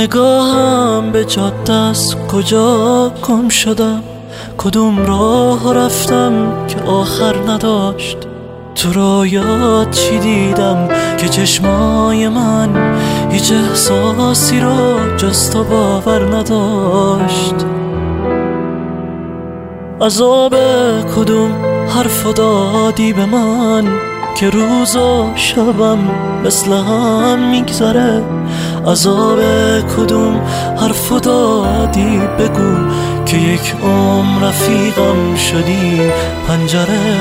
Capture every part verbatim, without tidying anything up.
نگاهم به جاده است، کجا گم شدم، کدوم راه رفتم که آخر نداشت. تو رویات چی دیدم که چشمای من هیچ احساسی رو جز تو باور نداشت. عذاب کدوم حرف دادی به من که روز و شبم مثل هم میگذره. عذاب کدوم حرف دادی بگو که یک عمر رفیقم شدی پنجره.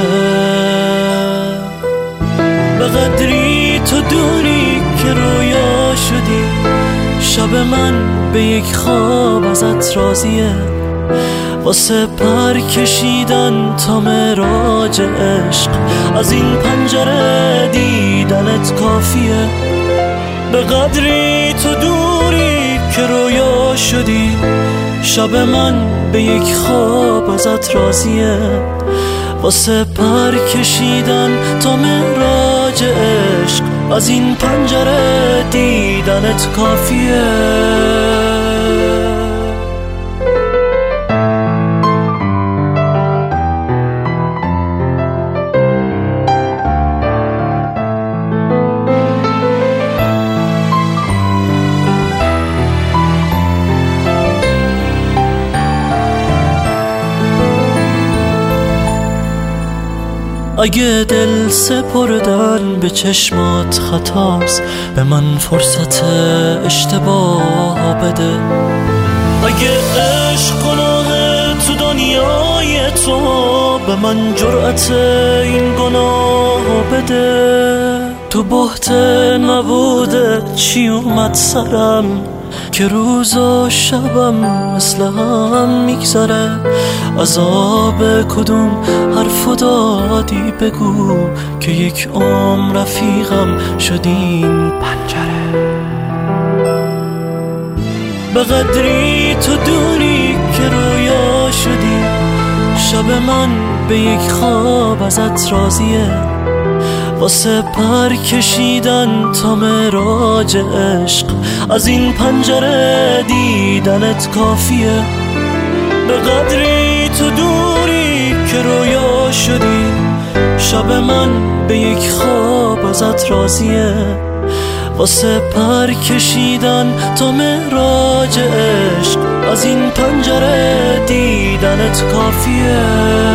به قدری تو دونی که رویا شدی، شب من به یک خواب ازت راضیه. واسه پر کشیدن تا معراج عشق از این پنجره دیدنت کافیه. به قدری تو دوری که رویا شدی، شب من به یک خواب ازت راضیه. واسه پر کشیدن تا معراج عشق از این پنجره دیدنت کافیه. اگه دل سپردن به چشمات خطاست، به من فرصت اشتباه بده. اگه عشق گناه تو دنیای تو، به من جرأت این گناه بده. تو بهت نبوده چی اومد سرم که روز و شبم مثل هم میگذره. عذاب کدوم حرف دادی بگو که یک عمر رفیقم شدین پنجره. به قدری تو دونی که رویا شدی، شب من به یک خواب ازت راضیه. واسه پر کشیدن تا معراج عشق از این پنجره دیدنت کافیه. به قدری تو دوری که رویا شدی، شب من به یک خواب ازت راضیه. واسه پر کشیدن تا معراج عشق از این پنجره دیدنت کافیه.